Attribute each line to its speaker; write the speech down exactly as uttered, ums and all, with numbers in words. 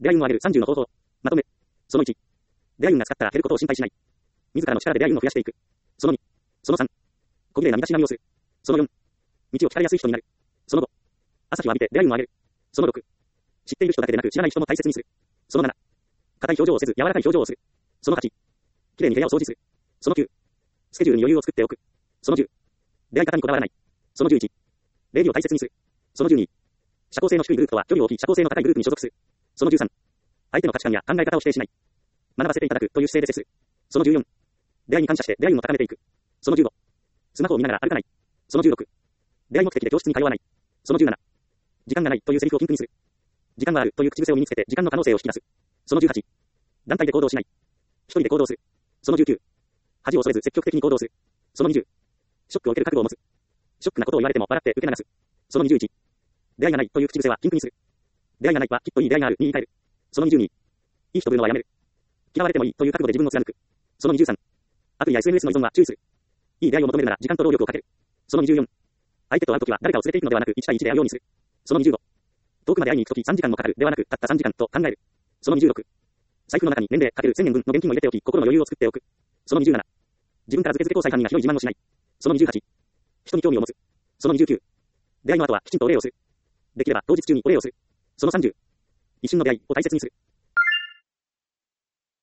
Speaker 1: 出会い運を上げるさんじゅうの方法。まとめ。そのいち。出会い運が使ったら減ることを心配しない。自らの力で出会い運を増やしていく。そのに。そのさん。小綺麗な身だしなみをする。そのよん。道を聞かれやすい人になる。そのご。朝日を浴びて出会い運を上げる。そのろく。知っている人だけでなく知らない人も大切にする。そのなな。硬い表情をせず柔らかい表情をする。そのはち。綺麗に部屋を掃除する。そのきゅう。スケジュールに余裕を作っておく。そのじゅう。出会い方にこだわらない。そのじゅういち。礼儀を大切にする。そのじゅうに。社交性の低いグループとは距離を置き社交性の高いグループに所属する。そのじゅうさん。相手の価値観や考え方を否定しない。学ばせていただくという姿勢で接する。そのじゅうよん。出会いに感謝して出会い運を高めていく。そのじゅうご。スマホを見ながら歩かない。そのじゅうろく。出会い目的で教室に通わない。そのじゅうなな。時間がないというセリフを禁句にする。時間があるという口癖を身につけて時間の可能性を引き出す。そのじゅうはち。団体で行動しない。一人で行動する。そのじゅうきゅう。恥を恐れず積極的に行動する。そのにじゅう。ショックを受ける覚悟を持つ。ショックなことを言われても笑って受け流す。そのにじゅういち。出会いがないという口癖は禁句にする。出会いがないはきっといい出会いがあるに言い換える。そのにじゅうに。いい人ぶるのはやめる。嫌われてもいいという覚悟で自分を貫く。そのにじゅうさん。アプリや エスエヌエス の依存は注意する。いい出会いを求めるなら時間と労力をかける。そのにじゅうよん。相手と会うときは誰かを連れて行くのではなくいち対いちで会うようにする。そのにじゅうご。遠くまで会いに行くときさんじかんもかかるではなくたったさんじかんと考える。そのにじゅうろく。財布の中に年齢かけるせんえん分の現金を入れておき心の余裕を作っておく。そのにじゅうなな。自分から付け付け交際感にはひどい自慢をしない。そのにじゅうはち。人に興味を持つ。そのにじゅうきゅう。出会いの後はきちんとお礼をする。できれば当日中にお礼をする。そのさんじゅう。一瞬の出会いを大切にする。